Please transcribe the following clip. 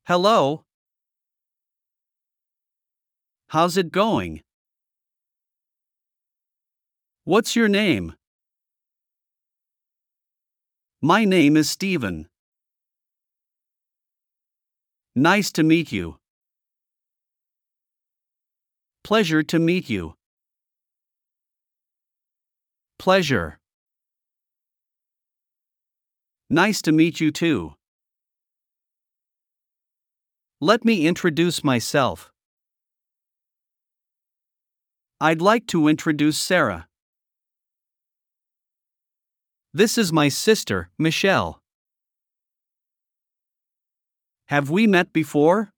Hello. How's it going? What's your name? My name is Steven. Nice to meet you. Pleasure to meet you. Pleasure. Nice to meet you too. Let me introduce myself. I'd like to introduce Sarah. This is my sister, Michelle. Have we met before?